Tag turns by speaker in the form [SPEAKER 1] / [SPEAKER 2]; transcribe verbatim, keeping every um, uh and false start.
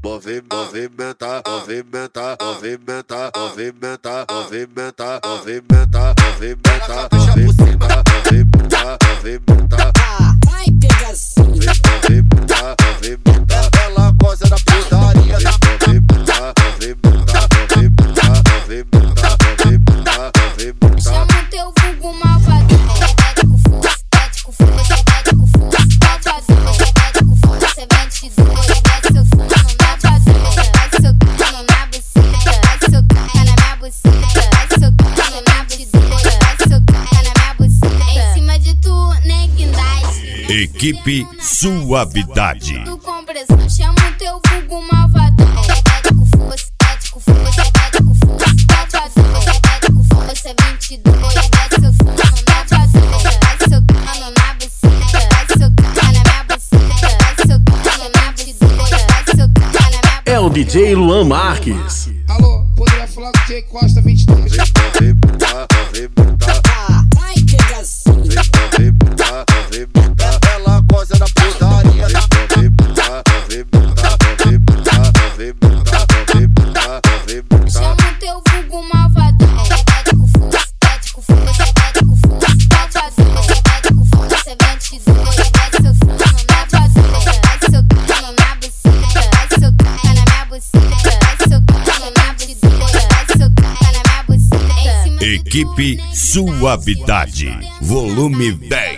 [SPEAKER 1] movimenta, movimenta, movimenta, movimenta, movimenta, movimenta, movimenta, movimenta, movimenta, movimenta, movimenta.
[SPEAKER 2] Vai pegação.
[SPEAKER 1] Movimenta, movimenta, ela gosta da putaria. Movimenta, movimenta, movimenta, movimenta, movimenta, movimenta.
[SPEAKER 3] Chama o teu vulgo malvado. É com força, é com força, é com força. É com força, você vem te doer. É seu fundo na cadeira. É seu cano na buceta. É seu cano na minha buceta. É seu cano na buceta. É seu cano na minha buceta. Em cima de tu, nem guindagem.
[SPEAKER 4] Equipe Suavidade.
[SPEAKER 3] Tu compressão, chama o teu vulgo malvado. É com força, é com força, é com força. É com força, você vem te doer. É seu fundo na cadeira. É seu cano na buceta. É seu cano na minha buceta. É seu cano na buceta. É seu cano na minha buceta.
[SPEAKER 5] É o D J Luan Marques.
[SPEAKER 6] Alô, poderia falar com o J Costa vinte e três.
[SPEAKER 1] Movimenta, movimenta,
[SPEAKER 2] Vai pegação.
[SPEAKER 1] movimenta, movimenta, ela gosta da putaria. Movimenta, movimenta, movimenta, movimenta, movimenta, movimenta.
[SPEAKER 3] Chama o teu vulgo malvado. É com força, é com força, é com força. É com força, você vem te doer. É seu fundo na cadeira. É seu cano na buceta. É seu cano na minha buceta. É seu cano na buceta. É seu cano na minha buceta. Em cima de tu,
[SPEAKER 4] Equipe
[SPEAKER 3] nem
[SPEAKER 4] Suavidade, volume dez.